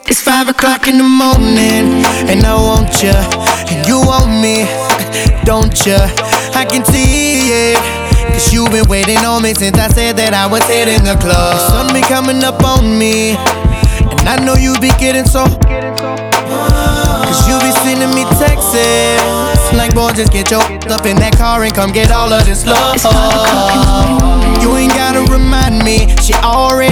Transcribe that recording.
It's 5 o'clock in the morning, and I want ya, and you want me, don't ya? I can see it, cause you've been waiting on me since I said that I was hitting the club. The sun be coming up on me, and I know you be getting so, cause you be sending me texts like, boy, just get your up in that car and come get all of this love. You ain't gotta remind me, she already